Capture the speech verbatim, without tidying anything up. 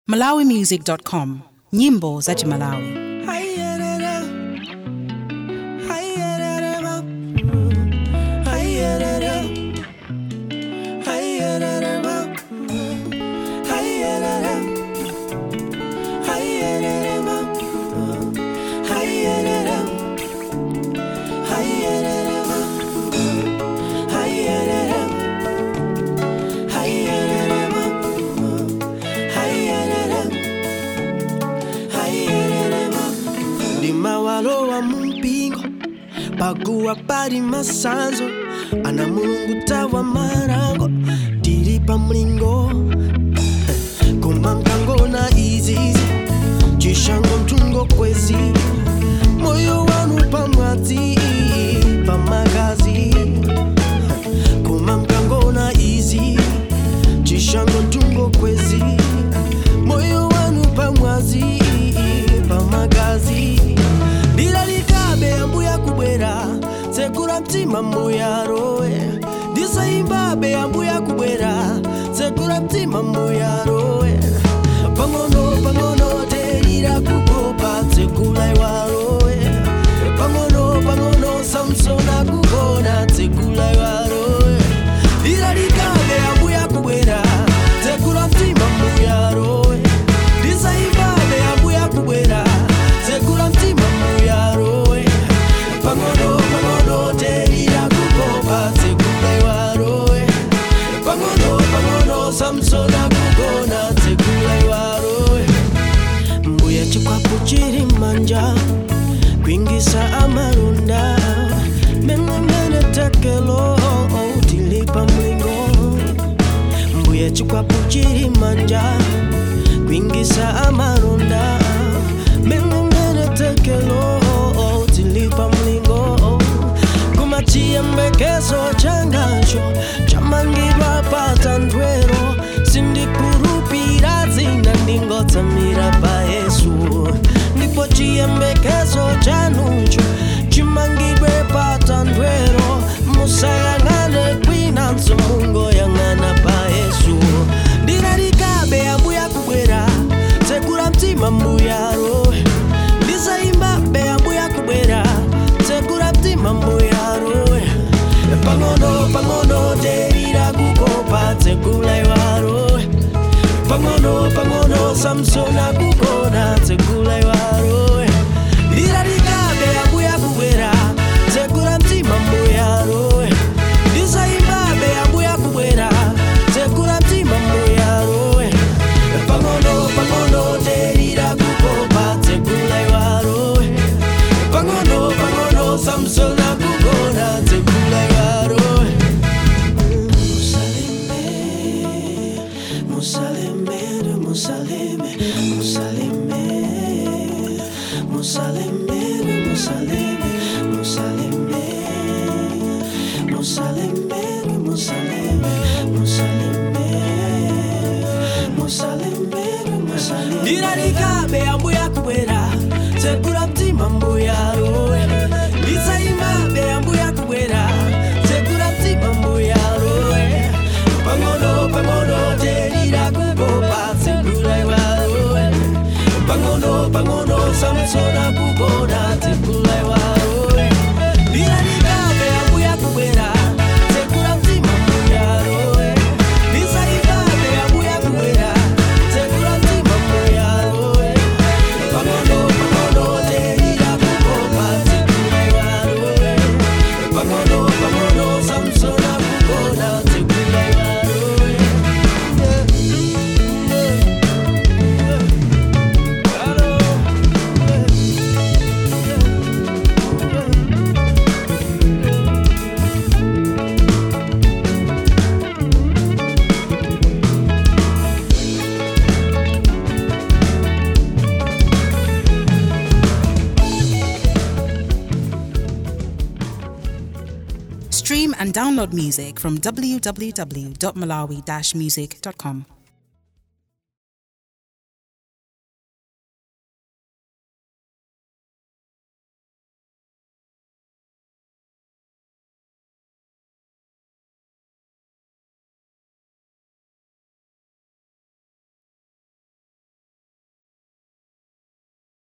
malawi music dot com, nyimbo za Malawi. Mawalowa mumpingo paguwa pali masanzo ana mulungu tawa marango tilipa mlingo kumamkango na izizi chishango mtungo kwezi moyo wanu pamwati pamagazi kumamkango na izi chishango mtungo kwezi moyo wanu pamwazi pamagazi Dilalikabe ambuya kubwera Sekura mtima mbuya roe Disaimbabe ambuya kubwera Sekura mtima mbuya roe Pangono pangono terira kukopa Sekula iwa roe Pangono pangono Samsona kukona Sekula iwa roe Dilalikabe ambuya kubwera Sekura mtima mbuya roe Disaimbabe ambuya kubwera Sekura mtima mbuya roe Pangono pangono terira kukopa Sekula iwa roe Pangono pangono Samsona kukona Sekula iwa roe Mbuya chikwapu chiri manja Kwingisa amarunda Mene mene takelo Tilipa mlingo Mbuya chikwapu chiri manja Kwingisa amarunda Mene mene takelo Tilipa mlingo Kumachia mbekeso changacho Chamangirwa patandwero Sindi kurupira zina Ndingo tamira pa Yesu Ndipo chia mbekeso chanucho Chimangirwe patandwero Musayangane kwinanso mungo yangana pa Yesu Dinarikabe ambuya kubwera Sekura mtima mbuya roe Disaimba be ambuya kubwera Sekura mtima mbuya roe Pangono pangono terira kukopa Sekula iwa roe Pangono pangono Samsona kukona Sekula iwa roe Dilalikabe ambuya kubwera Sekura mtima mbuya roe Disaimba be ambuya kubwera Sekura mtima mbuya roe Pangono pangono terira kukopa Sekula iwa roe Pangono pangono Samsona kukona Sekula iwa roe Musaleme Musaleme Musaleme Musaleme Musaleme Musaleme Musaleme Musaleme Musaleme Musaleme Musaleme Musaleme Dilalikabe ambuya kubwera Sekura mtima mbuya roe Disaimbabe ambuya kubwera Sekura mtima mbuya roe Pangono pangono terira kukopa Sekula iwa roe Pangono pangono Samsona kukona Sekula iwa roe Dilalikabe ambuya kubwera Sekura mtima mbuya roe Disaimbabe ambuya kubwera Sekura mtima mbuya roe Pangono pangono terira kukopa Sekula iwa roe Pangono pangono Samsona kukona Sekula iwa roe Stream and download music from w w w dot malawi dash music dot com.